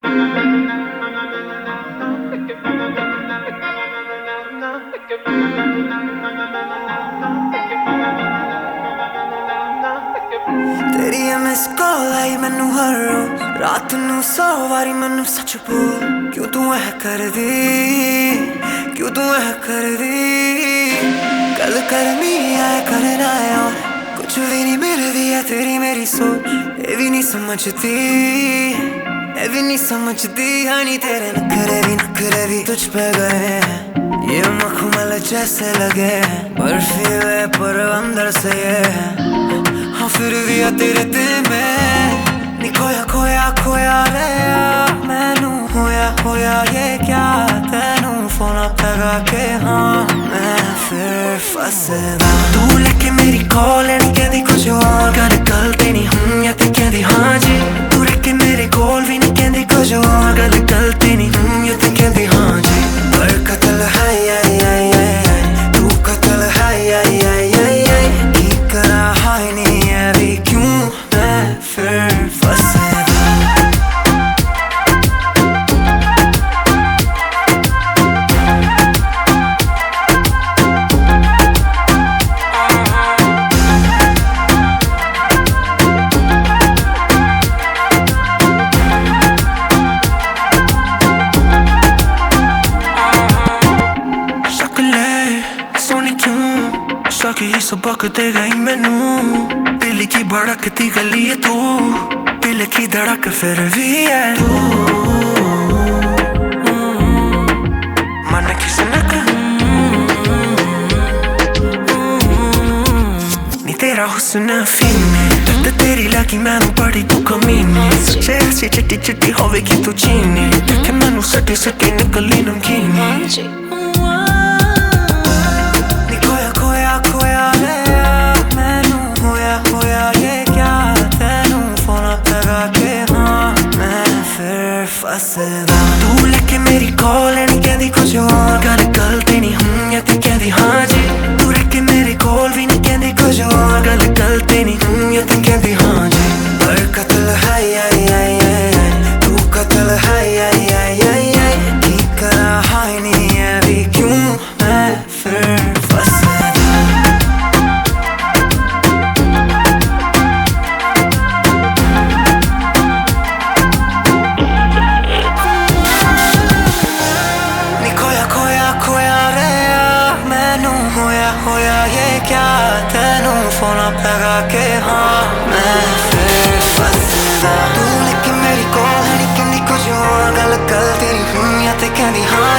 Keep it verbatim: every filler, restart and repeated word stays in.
तेरी है miss call आई मैनू हर रोज रात नू सौ वारी मैनू सच बोल क्यों तू ऐ कर दी क्यों तू ऐ कर दी गल करनी है करना है और कुछ भी नहीं मिलती है तेरी मेरी सोच ये भी नहीं समझती ये भी नहीं समझती हनी तेरे नखरे भी नखरे भी तुझ पे गए हैं ये मखमल जैसे लगे बर्फीले पर अंदर से ये हाँ फिर भी तेरे ते में नी खोया खोया खोया रे मैनू होया होया ये क्या तेनू फोन लगा के हाँ मैं फिर फसदा तू लेके मेरी कॉल नहीं कहती कुछ और गल गलती नहीं हूँ या ते कहती हाँ जी तू लेके मेरे कॉल भी नहीं कहती कुछ और गल गलती नहीं हूँ या ते कहती हाँ जी पर कत्ल है या या या तू कत्ल है या या या की करा हाय नहीं है भी क्यों मैं फिर फंसा ये सबक दे गई मैनू दिल की भड़कती गली है तू दिल की धड़क फिर भी है तू मन की सनक नी तेरा हुस्न फीने दर्द तेरी लगी मैनू बड़ी तू कमीनी सोचे ऐसी चिट्टी चिट्टी होवेगी तू चीनी देखे मैनू सटी सटी निकली नमकीनी तू लेके मेरी कॉल नहीं कहती कुछ और गल गलती नहीं हूँ या ते कहती हाँ जी तू लेके मेरी कॉल भी नहीं कहती कुछ और गल गलती नहीं हूँ या ते कहती हाँ जी पर कत्ल है या या या तू कत्ल है या या या या की करा हाय नहीं है भी क्यों मैं फिर होया ये क्या तेनू फोन लगा के हाँ मैं फिर फंसदा तू लेके मेरी कॉल नहीं कहती कुछ और गल गलती नहीं हूँ या ते कहती हाँ